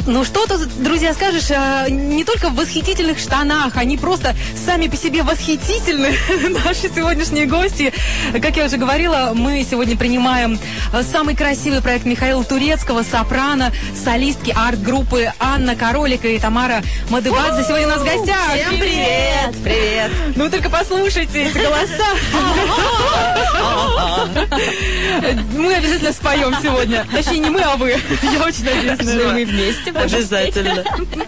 Ну что тут, друзья, скажешь, не только в восхитительных штанах, они просто сами по себе восхитительны, наши сегодняшние гости. Как я уже говорила, мы сегодня принимаем самый красивый проект Михаила Турецкого, сопрано, солистки арт-группы Анна Каролик и Тамара Мадыбадзе сегодня у нас в гостях. Всем привет! Привет! Ну только послушайте эти голоса. Мы обязательно споем сегодня. Точнее, не мы, а вы. Я очень надеюсь, что мы вместе. Обязательно.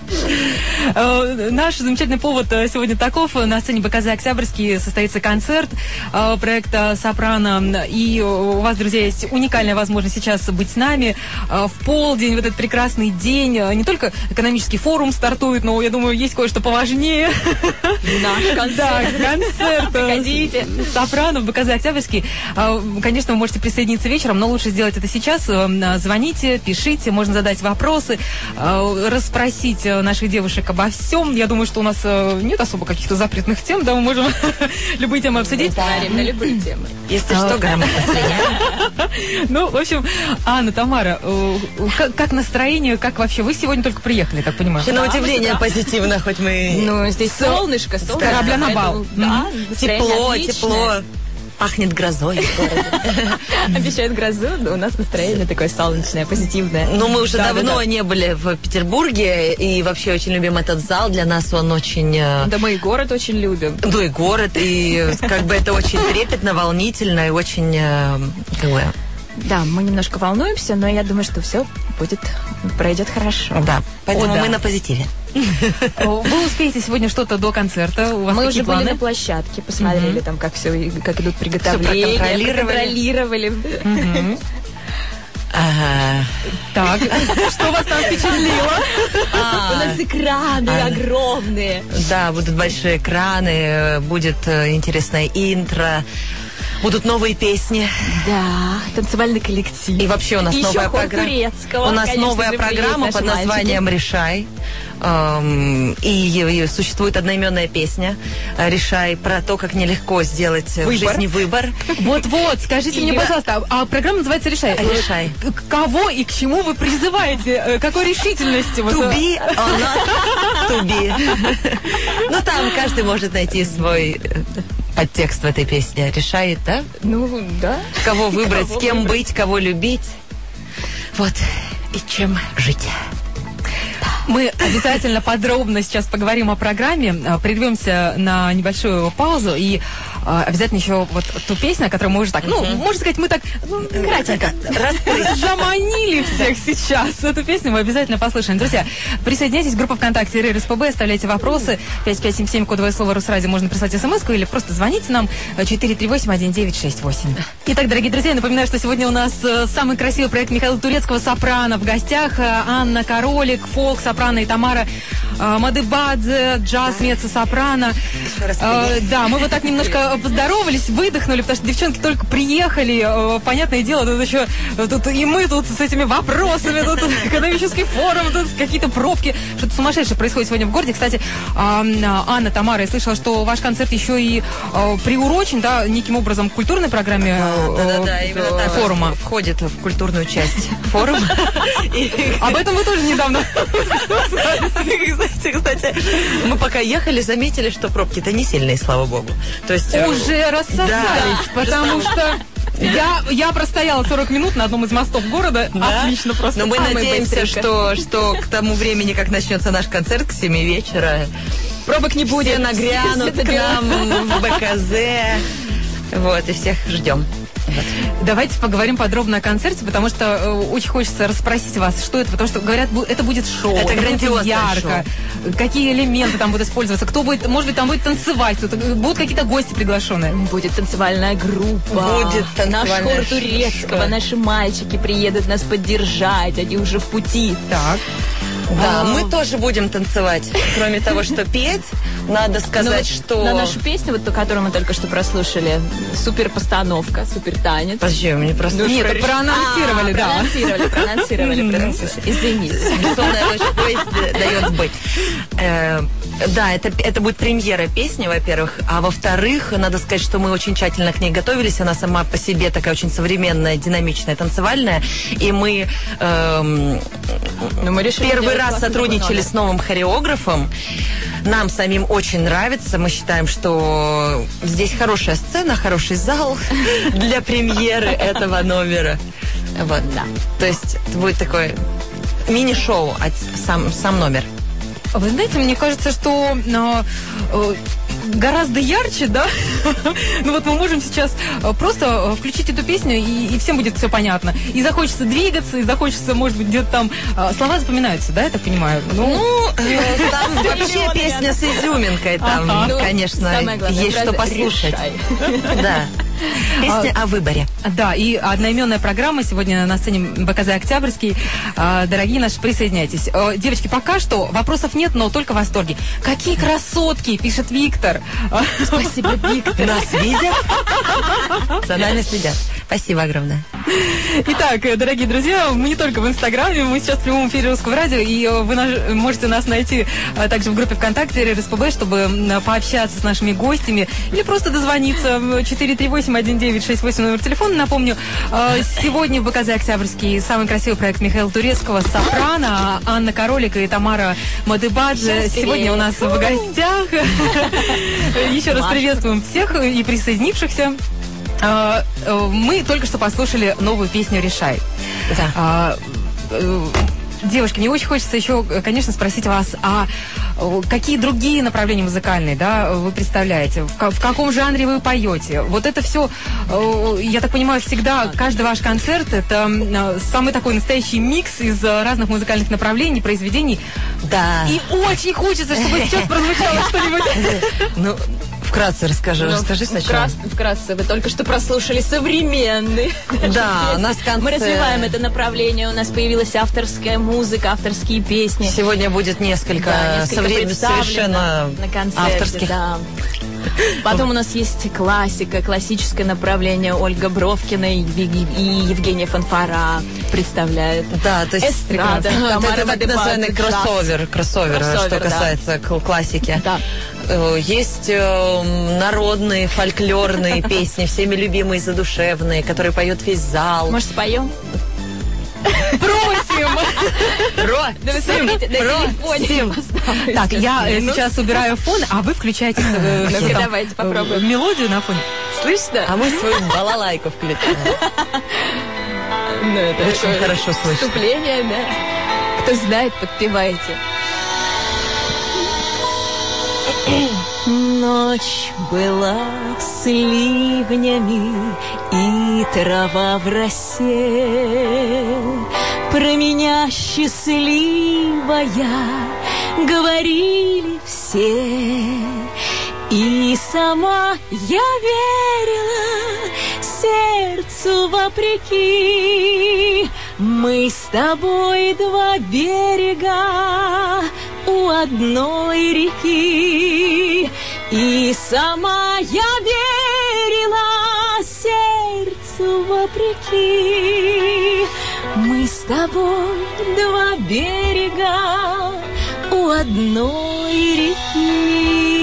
Наш замечательный повод сегодня таков. На сцене БКЗ «Октябрьский» состоится концерт проекта «Сопрано». И у вас, друзья, есть уникальная возможность сейчас быть с нами в полдень, в этот прекрасный день. Не только экономический форум стартует, но, я думаю, есть кое-что поважнее. Наш концерт. Да, концерт. Приходите. «Сопрано» в БКЗ «Октябрьский». Конечно, вы можете присоединиться вечером, но лучше сделать это сейчас. Звоните, пишите, можно задать вопросы, расспросить наших девушек обо всем. Я думаю, что у нас нет особо каких-то запретных тем, да, мы можем любые темы обсудить. Говорим на любые темы. Если что, грамотно слиняем. Ну, в общем, Анна, Тамара, как настроение, как вообще? Вы сегодня только приехали, так понимаю? На удивление позитивно, хоть мы... Ну, здесь солнышко, с корабля на бал. Да, Тепло. Пахнет грозой в городе. Обещают грозу, но у нас настроение такое солнечное, позитивное. Ну, мы уже давно не были в Петербурге, и вообще очень любим этот зал. Для нас он очень... Да мы и город очень любим. Ну, и город, и как бы это очень трепетно, волнительно, и очень... как бы... Да, мы немножко волнуемся, но я думаю, что все пройдет хорошо. Да, поэтому мы на позитиве. Вы успеете сегодня что-то до концерта? У вас мы какие уже планы? были на площадке, посмотрели там, как все, как идут приготовления, проконтролировали. Так, что вас там впечатлило? У нас экраны огромные. Да, будут большие экраны, будет интересное интро. Будут новые песни. Да, танцевальный коллектив. И вообще у нас и новая еще хор программа. турецкого. У нас конечно новая же, программа под названием «Решай». И существует одноименная песня «Решай» про то, как нелегко сделать в жизни выбор. Вот, скажите мне, пожалуйста, а программа называется «Решай». «Решай». Кого и к чему вы призываете? Какой решительности? To be or not to be. Ну, там каждый может найти свой подтекст в этой песне. Решает, да? Ну, да. Кого выбрать, с кем быть, кого любить. Вот. И чем жить. Мы обязательно подробно сейчас поговорим о программе, прервемся на небольшую паузу и обязательно еще вот ту песню, о которой мы уже так, можно сказать, мы так кратенько заманили всех сейчас. Эту песню мы обязательно послушаем. Друзья, присоединяйтесь, группа ВКонтакте РСПБ, оставляйте вопросы. 5577, кодовое слово «Русрадио», можно прислать смс-ку или просто звоните нам 438-1968. Итак, дорогие друзья, напоминаю, что сегодня у нас самый красивый проект Михаила Турецкого «Сопрано» в гостях. Анна Каролик, фолк, сопрано и Тамара Мадыбадзе, джаз, меццо-сопрано. Да, мы вот так немножко поздоровались, выдохнули, потому что девчонки только приехали. Понятное дело, тут еще и мы тут с этими вопросами, тут экономический форум, тут какие-то пробки. Что-то сумасшедшее происходит сегодня в городе. Кстати, Анна, Тамара, я слышала, что ваш концерт еще и приурочен, да, неким образом к культурной программе именно форума. Входит в культурную часть форума. Об этом вы тоже недавно. Кстати, мы пока ехали, заметили, что пробки-то не сильные, слава богу. То есть уже рассосались, потому что я простояла 40 минут на одном из мостов города. Да? Отлично просто. Но мы надеемся, что к тому времени, как начнется наш концерт, к 7 вечера, пробок не будет. Все нагрянут к нам в БКЗ. Вот, и всех ждем. Давайте поговорим подробно о концерте, потому что очень хочется расспросить вас, что это, потому что, говорят, это будет шоу. Это грандиозное ярко. шоу. Какие элементы там будут использоваться? Кто будет, может быть, там будет танцевать? Будут какие-то гости приглашенные? Будет танцевальная группа. Будет танцевальная наш хор турецкого, наши мальчики приедут нас поддержать, они уже в пути. Так. Да, мы тоже будем танцевать. Кроме того, что петь, надо сказать, что... На нашу песню, вот ту, которую мы только что прослушали, супер постановка, супер танец. Подожди, мне просто... Нет, проанонсировали, да. Проанонсировали. Извините. Бессонная ночь в поезде дает сбыть. Да, это будет премьера песни, во-первых. А во-вторых, надо сказать, что мы очень тщательно к ней готовились. Она сама по себе такая очень современная, динамичная, танцевальная. И мы решили первый раз сотрудничали с новым хореографом. Нам самим очень нравится. Мы считаем, что здесь хорошая сцена, хороший зал для премьеры этого номера. Вот, да. То есть это будет такое мини-шоу, сам номер. Вы знаете, мне кажется, что гораздо ярче, да? Ну вот мы можем сейчас просто включить эту песню, и всем будет все понятно. И захочется двигаться, и захочется, может быть, где-то там... Слова запоминаются, да, я так понимаю? Там вообще песня с изюминкой. Там, конечно, есть что послушать. Да. Песня о выборе. Да, и одноименная программа сегодня на сцене БКЗ «Октябрьский». Дорогие наши, присоединяйтесь. Девочки, пока что вопросов нет, но только восторги. Какие красотки, пишет Виктор. Спасибо, Виктор. Нас видят, за нами следят. Спасибо огромное. Итак, дорогие друзья, мы не только в Инстаграме, мы сейчас в прямом эфире Русского радио, и вы можете нас найти также в группе ВКонтакте РСПБ, чтобы пообщаться с нашими гостями или просто дозвониться. 438-1968 номер телефона. Напомню, сегодня в БКЗ «Октябрьский» самый красивый проект Михаила Турецкого «Сопрано», Анна Королик и Тамара Мадыбаджи сегодня у нас в гостях. Еще раз приветствуем всех и присоединившихся. Мы только что послушали новую песню «Решай». Да. Девушки, мне очень хочется еще, конечно, спросить вас, а какие другие направления музыкальные, да, вы представляете? В каком жанре вы поете? Вот это все, я так понимаю, всегда каждый ваш концерт это самый такой настоящий микс из разных музыкальных направлений, произведений. Да. И очень хочется, чтобы сейчас прозвучало что-нибудь. Ну, вкратце расскажи сначала. Вкратце, вы только что прослушали современный. Да, у нас концерт. Мы развиваем это направление, у нас появилась авторская музыка, авторские песни. Сегодня будет несколько совершенно на концерте, авторских. Да. Потом у нас есть классика, классическое направление. Ольга Бровкина и Евгения Фанфара представляют. Да, то есть эстрада. Это так называемый кроссовер, что касается классики. Да. Есть народные, фольклорные песни, всеми любимые, задушевные, которые поет весь зал. Может, споем? Просим! Просим! Так, я сейчас убираю фон, а вы включаете давайте попробуем. Мелодию на фоне. Слышно? А мы свою балалайку включаем. Это очень хорошо слышно. Вступление, да. Кто знает, подпевайте. Ночь была с ливнями, и трава в росе. Про меня счастливая говорили все. И сама я верила сердцу вопреки. Мы с тобой два берега у одной реки. И сама я верила сердцу вопреки. Мы с тобой два берега у одной реки.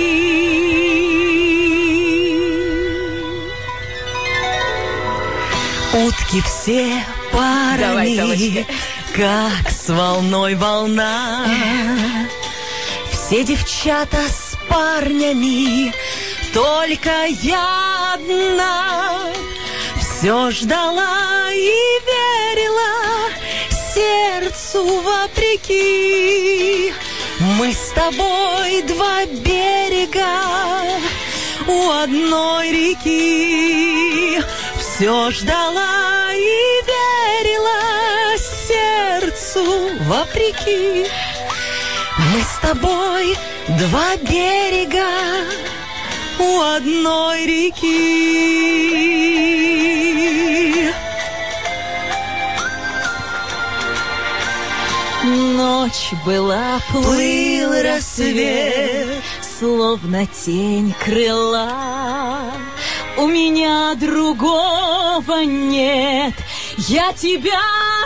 Утки все парами, как с волной волна. Все девчата с парнями, только я одна. Все ждала и верила сердцу вопреки. Мы с тобой два берега у одной реки. Все ждала и верила сердцу вопреки. Мы с тобой два берега у одной реки. Ночь была, плыл рассвет, словно тень крыла. У меня другого нет, я тебя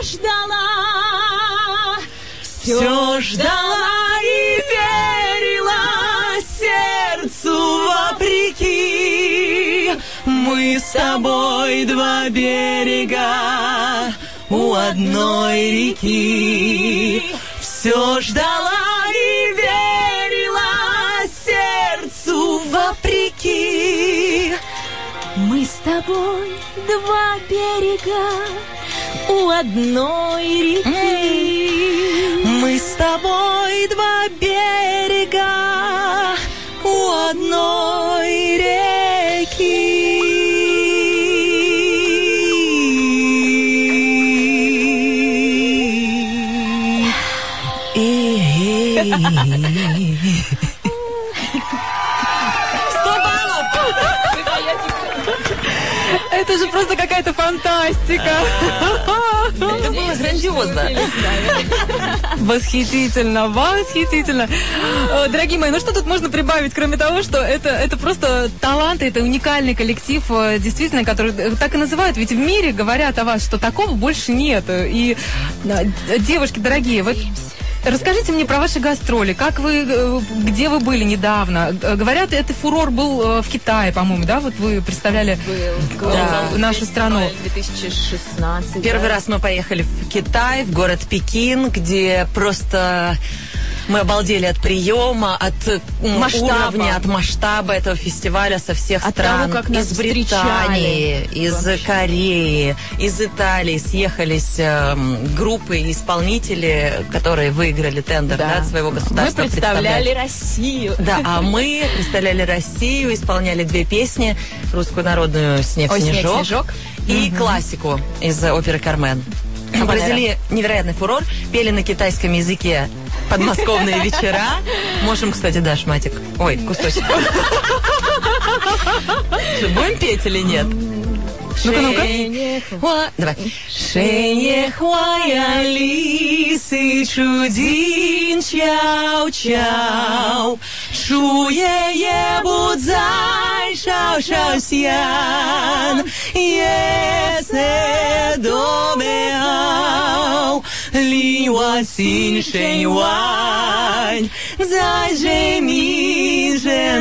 ждала. Все ждала и верила сердцу вопреки. Мы с тобой два берега у одной реки. все ждала и верила сердцу вопреки. Мы с тобой два берега у одной реки. Мы с тобой два берега у одной реки. Это же просто какая-то фантастика. Это было грандиозно. Восхитительно, восхитительно. Дорогие мои, ну что тут можно прибавить, кроме того, что это просто таланты, это уникальный коллектив, действительно, который так и называют. Ведь в мире говорят о вас, что такого больше нет. И, девушки дорогие, вот расскажите мне про ваши гастроли. Как вы, где вы были недавно? Говорят, это фурор был в Китае, по-моему, да? Вот вы представляли нашу страну. 2016. Первый раз мы поехали в Китай, в город Пекин, где просто мы обалдели от приема, от уровня, от масштаба этого фестиваля со всех от стран. Того, как нас из Британии, встречали. из Кореи, из Италии съехались группы и исполнители, которые выиграли тендер от своего государства. Мы представляли Россию. Да, а мы представляли Россию, исполняли две песни: русскую народную «Снег-снежок» и классику из оперы «Кармен». Произвели невероятный фурор, пели на китайском языке подмосковные вечера. Можем, кстати, да, шматик. Ой, кусочек. Будем петь или нет? Ну-ка. Давай. Шэньехуая лисы чудин чау-чау, шуе-е будзай шау-шау-сян, е-се до-бэау, ли-ва-син шэнь-вань, зай-жэ-ми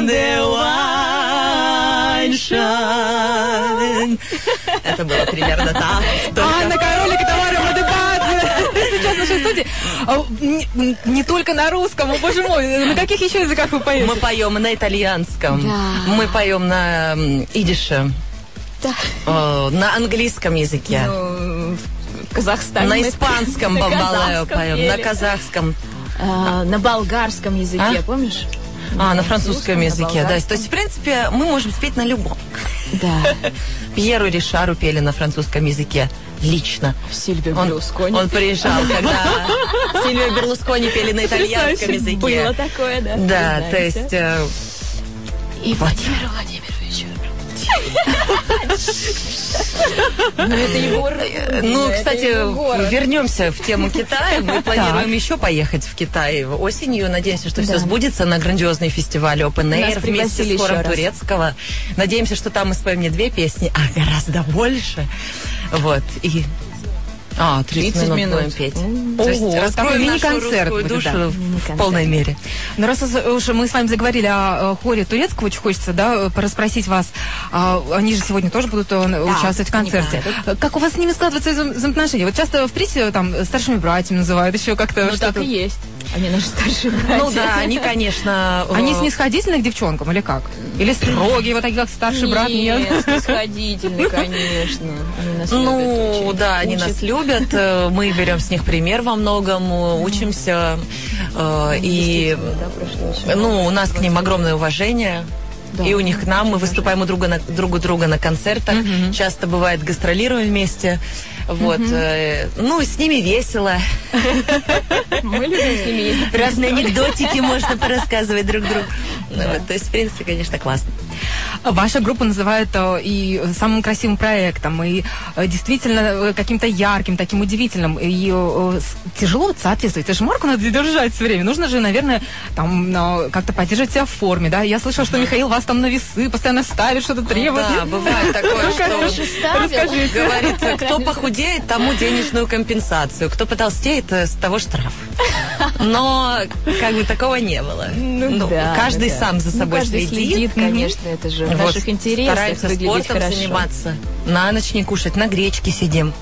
жэн-дэ-вань-шань. Это было примерно так. Анна Королик и Тамара Мадыбадзе сейчас в нашей студии. Не только на русском, о боже мой. На каких еще языках вы поете? Мы поем на итальянском, мы поем на идише, на английском языке, в Казахстане. на испанском бомбалео поем, на казахском. На болгарском языке, помнишь? На французском языке, да. То есть, в принципе, мы можем спеть на любом. Да. Пьеру Ришару пели на французском языке лично. Сильвио Берлускони. Он приезжал, когда Сильвио Берлускони пели на итальянском языке. Было такое, да. Да, то есть... И Владимир Владимирович. Ну, это Егор. Ну, кстати, вернемся в тему Китая. Мы планируем еще поехать в Китай осенью. Надеемся, что все сбудется на грандиозный фестиваль Open Air вместе с хором турецкого. Надеемся, что там мы споем не две песни, а гораздо больше. Вот. И 30 минут будем петь. То есть раскроем нашу мини-концерт русскую душу в полной мере. Но раз уж мы с вами заговорили о хоре турецкого, очень хочется, да, порасспросить вас. Они же сегодня тоже будут участвовать в концерте. Как у вас с ними складываются взаимоотношения? Вот часто в прессе там старшими братьями называют, еще как-то. Ну, так и есть. Они наши старшие братья. Ну да, они, конечно... Они снисходительны к девчонкам или как? Или строгие, вот такие, как старший брат? Нет, снисходительны, конечно. Они нас любят очень. Да, они нас любят. Мы берем с них пример во многом, учимся. И у нас к ним огромное уважение. Да. И у них к нам, мы выступаем у друга на концертах, часто бывает гастролируем вместе. Вот. Ну, с ними весело. Мы любим с ними ездить. Разные анекдотики можно порассказывать друг другу. То есть, в принципе, конечно, классно. Ваша группа называют и самым красивым проектом, и действительно каким-то ярким, таким удивительным. И тяжело соответствовать. Это же марку надо держать все время. Нужно же, наверное, там как-то поддерживать себя в форме, да? Я слышала, что Михаил вас там на весы постоянно ставит, что-то требует. Да, бывает такое, что говорит, кто похудеет, тому денежную компенсацию. Кто потолстеет, с того штраф. Но как бы такого не было. Каждый сам за собой следит. Конечно, это же в наших интересах. Стараемся спортом заниматься. На ночь не кушать, на гречке сидим.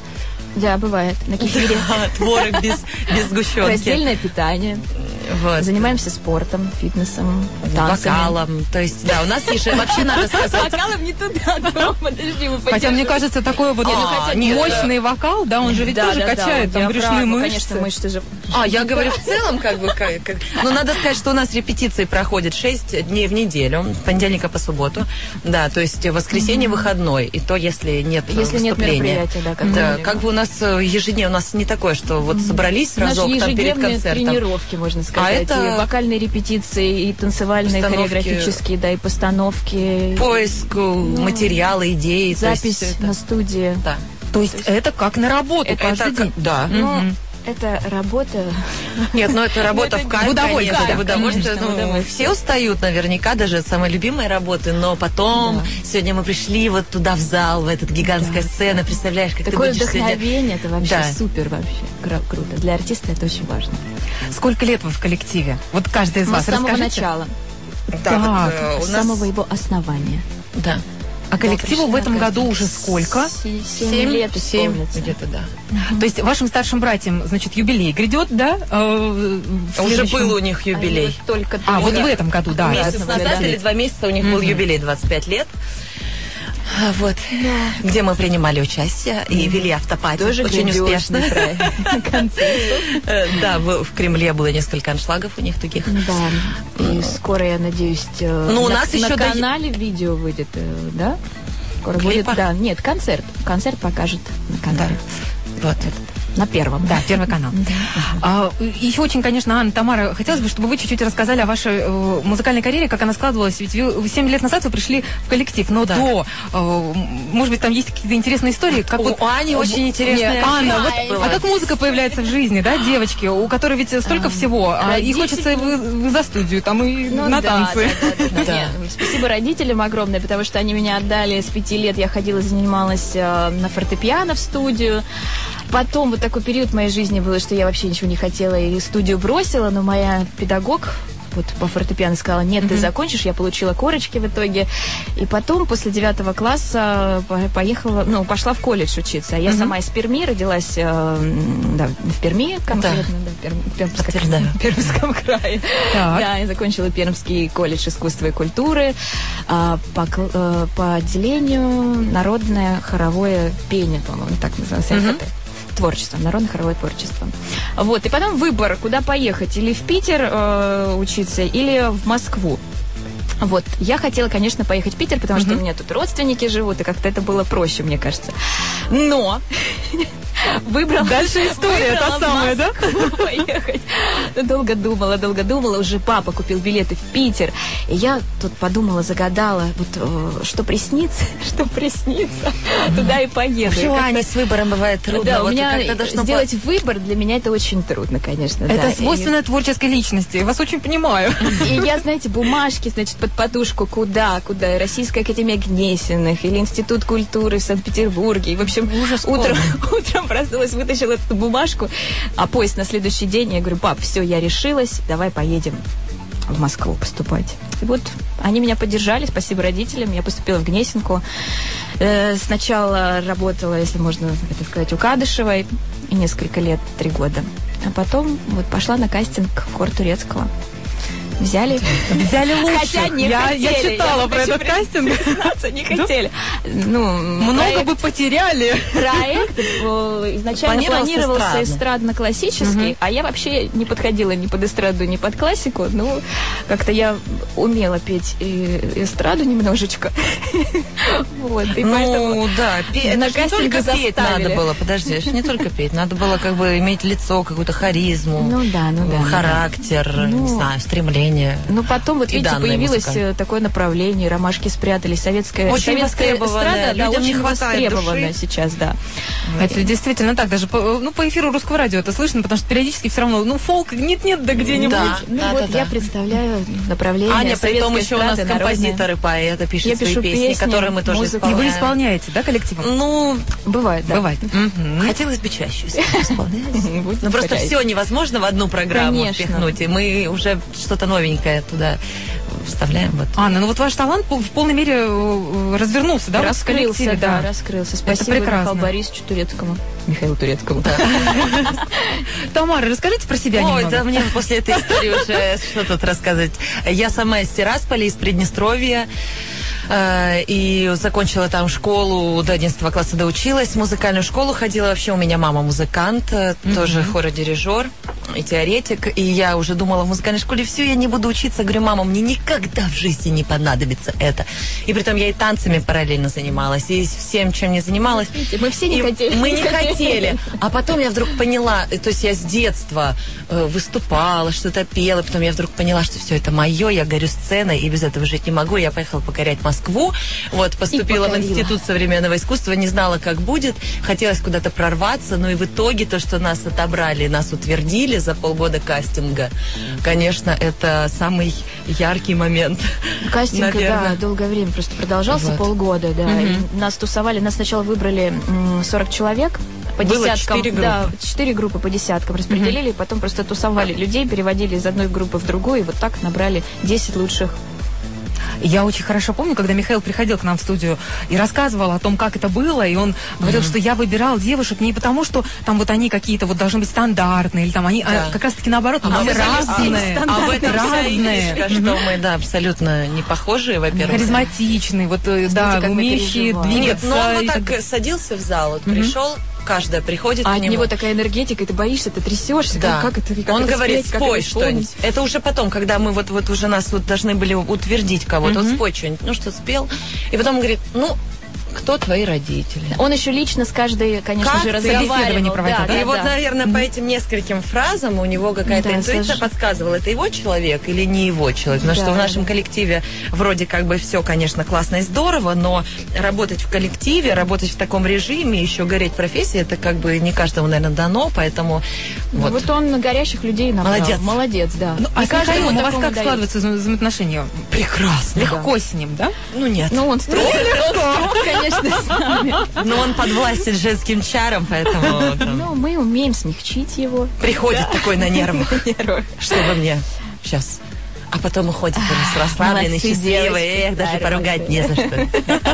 Да, бывает. На кефире. Творог без сгущенки. Раздельное питание. Вот. Занимаемся спортом, фитнесом, танцами. Вокалом. То есть, да, у нас еще вообще надо сказать... Вокалом не туда, подожди, вы Хотя, мне кажется, такой вот мощный вокал, да, он же ведь тоже качает там брюшные мышцы. Конечно, мышцы же. Я говорю в целом, как бы... Но надо сказать, что у нас репетиции проходят 6 дней в неделю, с понедельника по субботу. Да, то есть воскресенье выходной, и то, если нет выступления. Нет мероприятия, да. Да, как бы у нас ежедневно, у нас не такое, что вот собрались разок там перед концертом. Тренировки, можно сказать. Это и вокальные репетиции, и танцевальные, хореографические, да, и постановки. Поиск материала, идей. Запись на студии. Да. То есть это как на работу каждый день? Да. Это работа... Нет, это работа в кайф, удовольствие. В удовольствие. Все устают наверняка, даже от самой любимой работы, но потом сегодня мы пришли вот туда в зал, в этот гигантская сцена, представляешь, как такое ты будешь вдохновение, это вообще супер, вообще круто. Для артиста это очень важно. Сколько лет вы в коллективе? Вот каждый из вас, с самого расскажите. начала. Так, с самого его основания. Да. А коллективу в этом году уже сколько? 7 лет исполнится. Где-то, да. То есть вашим старшим братьям, значит, юбилей грядет, да? Уже был у них юбилей. Вот в этом году, да. Месяц назад или 2 месяца у них был юбилей 25 лет. Вот, где мы принимали участие и вели автопати. Тоже очень успешно. Концерт. Да, в Кремле было несколько аншлагов у них таких. Да, и скоро, я надеюсь, на канале видео выйдет, да? Скоро будет, да. Нет, концерт. Концерт покажет на канале. Вот. На первом. Да, Первый канал. Еще очень, конечно, Анна, Тамара, хотелось бы, чтобы вы чуть-чуть рассказали о вашей музыкальной карьере, как она складывалась. Ведь 7 лет назад вы пришли в коллектив, но до, может быть, там есть какие-то интересные истории. Как у Ани очень интересная. Анна, а как музыка появляется в жизни, да, девочки, у которой ведь столько всего, и хочется за студию, там и на танцы. Спасибо родителям огромное, потому что они меня отдали с 5 лет, я ходила, занималась на фортепиано в студию. Потом вот такой период в моей жизни был, что я вообще ничего не хотела и студию бросила, но моя педагог вот по фортепиано сказала: нет, ты закончишь. Я получила корочки в итоге. И потом, после 9 класса, пошла в колледж учиться. Я сама из Перми, родилась в Перми, конкретно, в Пермском крае. Да, я закончила Пермский колледж искусства и культуры по отделению народное хоровое пение, по-моему, так называется. Творчество, народно-хоровое творчество. Вот, и потом выбор, куда поехать, или в Питер учиться, или в Москву. Вот, я хотела, конечно, поехать в Питер, потому что у меня тут родственники живут, и как-то это было проще, мне кажется. Но выбрала... Дальше история та самая, да? Поехать. Долго думала, уже папа купил билеты в Питер, и я тут подумала, загадала, вот что приснится, туда и поеду. Вообще у Ани с выбором бывает трудно. Да, у меня сделать выбор, для меня это очень трудно, конечно. Это свойственно творческой личности, я вас очень понимаю. И я, знаете, бумажки, значит, под подушку, куда, Российская академия Гнесиных или Институт культуры в Санкт-Петербурге. И, в общем, утром проснулась, вытащила эту бумажку, а поезд на следующий день, я говорю: пап, все, я решилась, давай поедем в Москву поступать. И вот они меня поддержали, спасибо родителям, я поступила в Гнесинку. Сначала работала, если можно это сказать, у Кадышевой, и несколько лет, 3 года. А потом вот пошла на кастинг в хор турецкого. Взяли лучших. Хотя не хотели. Я читала про этот кастинг. Не хотели. Много бы потеряли. Проект изначально планировался эстрадно-классический, а я вообще не подходила ни под эстраду, ни под классику. Ну, как-то я умела петь эстраду немножечко. Вот, и поэтому на кастинге петь надо было. Подожди, не только петь. Надо было как бы иметь лицо, какую-то харизму, характер, не знаю, стремление. Ну, потом, вот видите, появилось такое направление, ромашки спрятались, советская эстрада, людям не хватает востребована души сейчас, да. Это действительно так, даже по эфиру Русского радио это слышно, потому что периодически все равно, фолк нет-нет, да где-нибудь. Я представляю направление. Аня, при том еще у нас композиторы, поэты пишут свои песни, которые мы тоже исполняем. И вы исполняете, да, коллективом? Ну, бывает, да. Бывает. Хотелось бы чаще исполнять. Но просто все невозможно в одну программу впихнуть, и мы уже что-то новенькое туда вставляем. Вот. Анна, ну вот ваш талант в полной мере развернулся, да? Раскрылся, да, раскрылся. Спасибо Михаилу Борисовичу Турецкому. Михаилу Турецкому, да. Тамара, расскажите про себя немного. Ой, да мне после этой истории уже что тут рассказать. Я сама из Тирасполя, из Приднестровья. И закончила там школу, до 11 класса доучилась, в музыкальную школу ходила. Вообще у меня мама музыкант, тоже хородирижер и теоретик. И я уже думала в музыкальной школе, все, я не буду учиться. Говорю, мама, мне никогда в жизни не понадобится это. И притом я и танцами параллельно занималась, и всем, чем не занималась. Мы все не хотели. Мы не хотели. А потом я вдруг поняла, то есть я с детства выступала, что-то пела, потом я вдруг поняла, что все это мое, я горю сценой, и без этого жить не могу. Я поехала покорять Москву, вот, поступила в Институт современного искусства, не знала, как будет, хотелось куда-то прорваться, но и в итоге то, что нас отобрали, нас утвердили за полгода кастинга, конечно, это самый яркий момент. Кастинг, да, долгое время просто продолжался, вот. Полгода, да. И нас тусовали, нас сначала выбрали 40 человек, по десяткам, 4 группы. Да, 4 группы по десяткам распределили, потом просто тусовали людей, переводили из одной группы в другую, и вот так набрали 10 лучших. Я очень хорошо помню, когда Михаил приходил к нам в студию и рассказывал о том, как это было, и он говорил, что я выбирал девушек не потому, что там вот они какие-то вот должны быть стандартные, или там они как раз-таки наоборот, мы разные. А в этом разные. Что мы, да, абсолютно не похожие, во-первых. Харизматичные, вот, да, умеющие двигаться. Но он вот так садился в зал, вот пришел, каждая приходит к нему. От него такая энергетика, и ты боишься, ты трясешься. Да. Как это он это говорит, спеть, спой что-нибудь. Это уже потом, когда мы вот уже нас вот должны были утвердить кого-то. Вот спой что-нибудь. Ну, что спел. И потом он говорит, ну, кто твои родители? Он еще лично с каждой, конечно же, разговаривал. Да. И вот, наверное, по этим нескольким фразам у него какая-то интуиция подсказывала, это его человек или не его человек. Потому что в нашем коллективе вроде как бы все, конечно, классно и здорово, но работать в коллективе, работать в таком режиме, еще гореть профессией, это как бы не каждому, наверное, дано, поэтому... Вот он горящих людей набрал. Молодец, да. Ну, а с Михаилом у вас как складываются взаимоотношения? Прекрасно. Легко с ним, да? Ну, нет. Ну, он строго, конечно, с нами. Но он подвластен женским чарам, поэтому... Ну, мы умеем смягчить его. Приходит такой на нервах, чтобы мне сейчас... А потом уходит он расслабленный, счастливый. Эх, даже поругать не за что.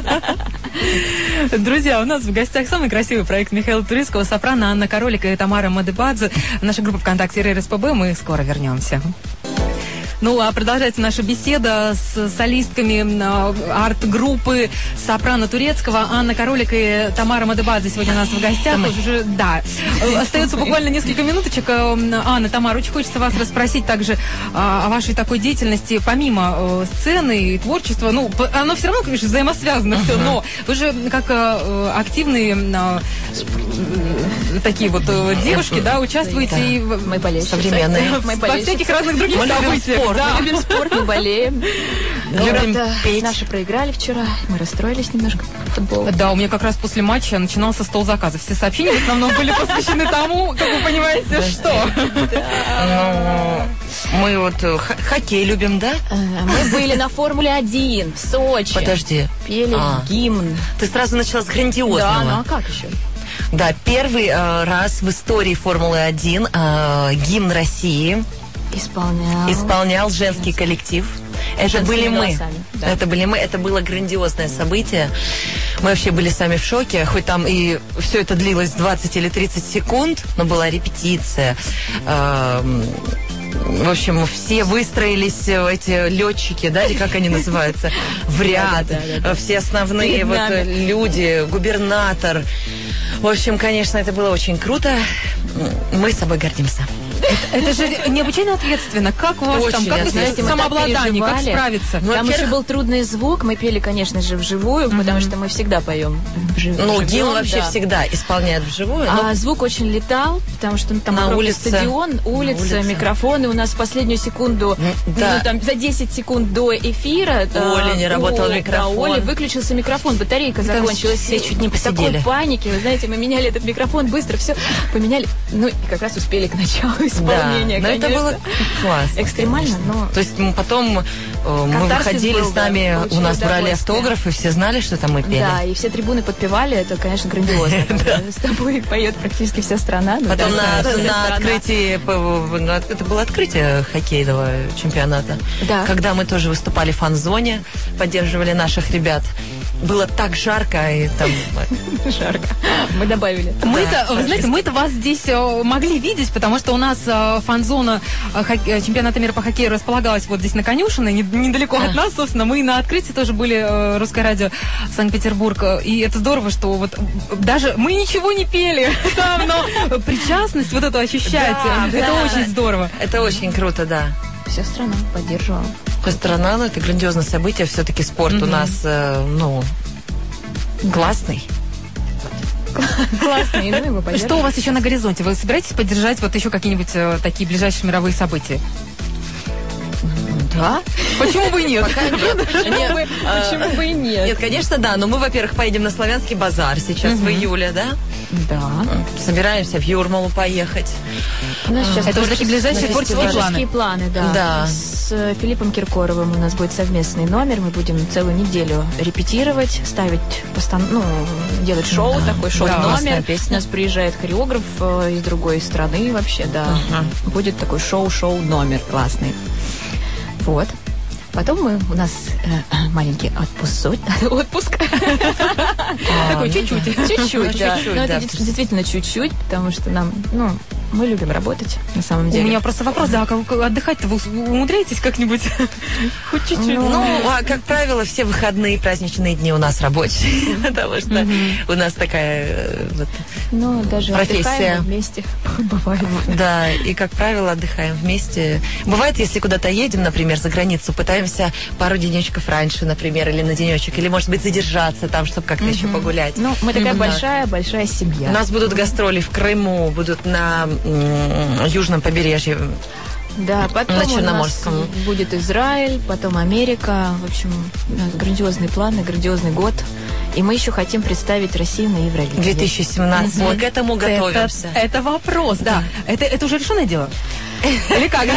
Друзья, у нас в гостях самый красивый проект Михаила Турецкого, сопрано Анна Королика и Тамара Мадебадзе. Наша группа ВКонтакте РСПБ. Мы скоро вернемся. Ну, а продолжается наша беседа с солистками арт-группы «Сопрано» Турецкого. Анна Королик и Тамара Мадебадзе сегодня у нас в гостях. Уже, да. Остается буквально несколько минуточек. Анна, Тамара, очень хочется вас расспросить также о вашей такой деятельности, помимо сцены и творчества. Ну, оно все равно, конечно, взаимосвязано все, но вы же как активные такие вот девушки, да, участвуете и мы болеем. Современные. Во всяких разных других событиях. Да. Любим спорт, мы болеем. Любим петь. Наши проиграли вчера, мы расстроились немножко в футбол. Да, у меня как раз после матча начинался стол заказов. Все сообщения в основном были посвящены тому, как вы понимаете, что. Мы вот хоккей любим, да? Мы были на Формуле-1 в Сочи. Подожди. Пели гимн. Ты сразу начала с грандиозного. Да, ну а как еще? Да, первый раз в истории Формулы-1 гимн России исполнял женский коллектив. Это были мы. Да. Это были мы. Это было грандиозное событие. Мы вообще были сами в шоке. Хоть там и все это длилось 20 или 30 секунд, но была репетиция. В общем, все выстроились, эти летчики, да, или как они называются, в ряд. Да. Все основные вот люди, губернатор. В общем, конечно, это было очень круто. Мы собой гордимся. Это же необычайно ответственно. Как у вас очень там, как самообладание, как справиться? Ну, там еще был трудный звук. Мы пели, конечно же, вживую, потому что мы всегда поем вживую. Ну, гимн вообще всегда исполняют вживую. А звук очень летал, потому что там огромный стадион, улица, микрофоны. У нас в последнюю секунду, там, за 10 секунд до эфира Оля не работал микрофон. Оля выключился микрофон, батарейка закончилась. Все чуть не посидели. В такой панике, вы знаете, мы меняли этот микрофон быстро, все поменяли. Ну, и как раз успели к началу. исполнение, но это было классно. Экстремально, но... То есть потом мы выходили с нами, у нас брали автографы, все знали, что там мы пели. Да, и все трибуны подпевали, это, конечно, грандиозно. С тобой поет практически вся страна. Потом на открытии, это было открытие хоккейного чемпионата, когда мы тоже выступали в фан-зоне, поддерживали наших ребят. Было так жарко, и там... Жарко. Мы добавили. Вы знаете, мы-то вас здесь могли видеть, потому что у нас фан-зона чемпионата мира по хоккею располагалась вот здесь на Конюшиной, недалеко от нас, собственно. Мы на открытии тоже были, Русское радио Санкт-Петербург. И это здорово, что вот даже мы ничего не пели там, но причастность вот эту ощущаете. Это очень здорово. Это очень круто, да. Вся страна поддерживала. Страна, но это грандиозное событие. Все-таки спорт у нас, классный. Классный, ну его поддерживаем. Что у вас еще на горизонте? Вы собираетесь поддержать вот еще какие-нибудь такие ближайшие мировые события? Да? Почему бы и нет? Почему бы и нет? Нет, конечно, да. Но мы, во-первых, поедем на Славянский базар сейчас в июле, да? Да. Собираемся в Юрмалу поехать. У нас сейчас это уже такие ближайшие творческие планы, да. Да. С Филиппом Киркоровым у нас будет совместный номер. Мы будем целую неделю репетировать, ставить, делать шоу, такой шоу-номер. У нас приезжает хореограф из другой страны вообще, да. Будет такой шоу-номер классный. Вот. Потом у нас маленький отпуск. Такой чуть-чуть. Чуть-чуть, да. Но это действительно чуть-чуть, потому что мы любим работать, на самом деле. У меня просто вопрос, да, как отдыхать-то вы умудряетесь как-нибудь? Хоть чуть-чуть. Как правило, все выходные праздничные дни у нас рабочие, потому что у нас такая даже профессия. Отдыхаем вместе, бывает. Да, и, как правило, отдыхаем вместе. Бывает, если куда-то едем, например, за границу, пытаемся пару денечков раньше, например, или на денечек, или, может быть, задержаться там, чтобы как-то еще погулять. Мы такая большая семья. У нас будут гастроли в Крыму, будут на южном побережье. Да, потом на Черноморском. У нас будет Израиль, потом Америка. В общем, грандиозные планы, грандиозный год. И мы еще хотим представить Россию на Евровидении. 2017. Мы к этому готовимся. Это вопрос, да. Это уже решенное дело? Или как?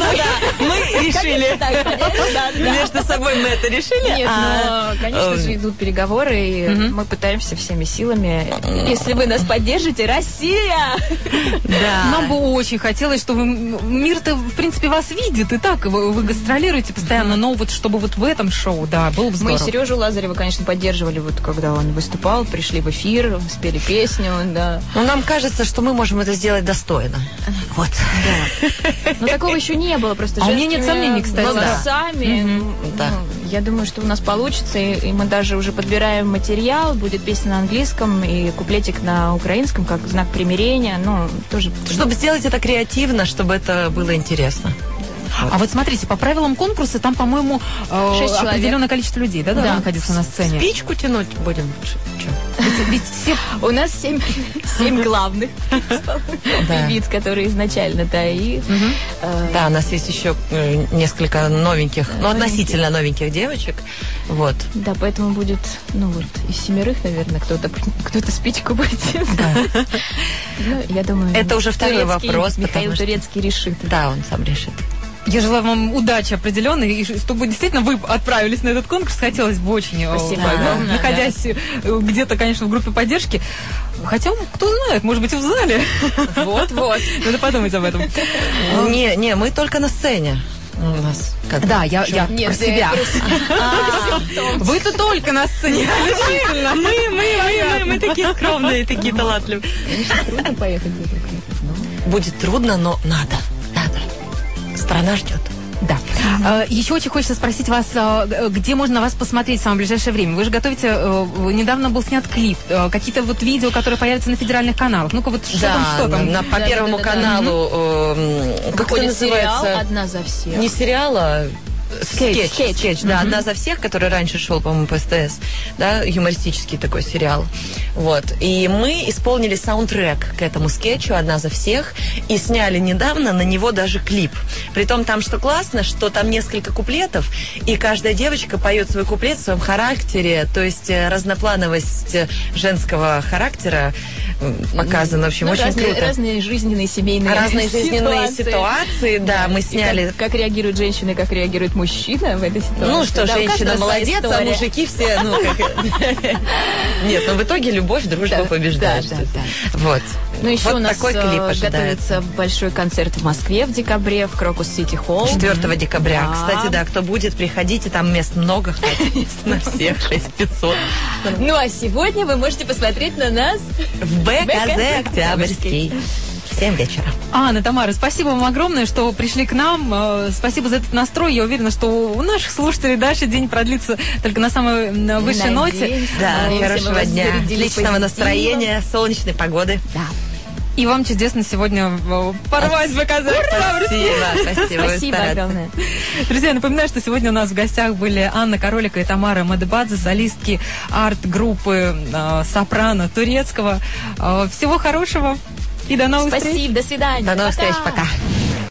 Мы решили. Между собой мы это решили. Нет, но, конечно же, идут переговоры, и мы пытаемся всеми силами. Если вы нас поддержите, Россия! Нам бы очень хотелось, чтобы мир-то, в принципе, вас видит, и так вы гастролируете постоянно, но вот чтобы вот в этом шоу, да, было бы здорово. Мы Сережу Лазарева, конечно, поддерживали, вот когда он выступал, пришли в эфир, спели песню, да. Но нам кажется, что мы можем это сделать достойно. Вот. Да. Но такого еще не было, просто у меня нет сомнений, кстати. Голосами. Я думаю, что у нас получится, и мы даже уже подбираем материал, будет песня на английском и куплетик на украинском, как знак примирения, тоже... Чтобы сделать это креативно, чтобы это было интересно. Вот. А вот смотрите, по правилам конкурса там, по-моему, определенное количество людей, да, находится на сцене. Спичку тянуть будем. Ведь у нас 7 главных певиц, которые изначально, да, и... Да, у нас есть еще несколько новеньких, относительно новеньких девочек, вот. Да, поэтому будет, из 7, наверное, кто-то спичку будет. Да. Я думаю... Это уже второй вопрос. Михаил Турецкий решит. Да, он сам решит. Я желаю вам удачи определенной, и чтобы действительно вы отправились на этот конкурс, хотелось бы очень. Спасибо огромное. Находясь где-то, конечно, в группе поддержки. Хотя, кто знает, может быть, и в зале. Вот. Надо подумать об этом. Не, мы только на сцене. У нас да, я про себя. Вы-то только на сцене. Мы такие скромные, такие талантливые. Конечно, трудно поехать. Будет трудно, но надо. Страна ждет. Да. Еще очень хочется спросить вас, где можно вас посмотреть в самое ближайшее время? Вы же готовите, недавно был снят клип, какие-то вот видео, которые появятся на федеральных каналах. Ну-ка, вот что там? По Первому каналу. Как это называется? Сериал «Одна за всех». Не сериал, а Скетч, да, «Одна за всех», который раньше шел, по-моему, по СТС, да, юмористический такой сериал. Вот. И мы исполнили саундтрек к этому скетчу «Одна за всех» и сняли недавно на него даже клип. Притом там что классно, что там несколько куплетов, и каждая девочка поет свой куплет в своем характере, то есть разноплановость женского характера показана. В общем, очень круто. Разные жизненные, семейные ситуации, да, мы сняли. Как реагируют женщины, как реагирует мужчина в этой ситуации. Ну что, да, женщина молодец, а мужики все, ну как... Нет, но в итоге любовь, дружба побеждает. Вот. Ну еще у нас такой клип готовится большой концерт в Москве в декабре, в Крокус Сити Холл. 4 декабря. Кстати, да, кто будет, приходите, там мест много, хватит на всех 6500. Ну а сегодня вы можете посмотреть на нас в БКЗ Октябрьский. В 7 вечера. Анна, Тамара, спасибо вам огромное, что пришли к нам. Спасибо за этот настрой. Я уверена, что у наших слушателей дальше день продлится только на самой высшей ноте. Да, хорошего дня, отличного настроения, солнечной погоды. Да. И вам чудесно сегодня порвать БКЗ. Спасибо огромное. Друзья, напоминаю, что сегодня у нас в гостях были Анна Королика и Тамара Мадебадзе, солистки арт-группы «Сопрано» турецкого. Всего хорошего и до новых встреч. Спасибо, до свидания. До новых встреч, пока.